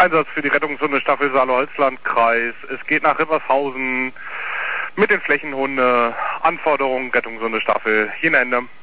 Einsatz für die Rettungshundestaffel Saale-Holzland-Kreis. Es geht nach Rippershausen mit den Flächenhunde. Anforderungen Rettungshundestaffel. Hier Ende.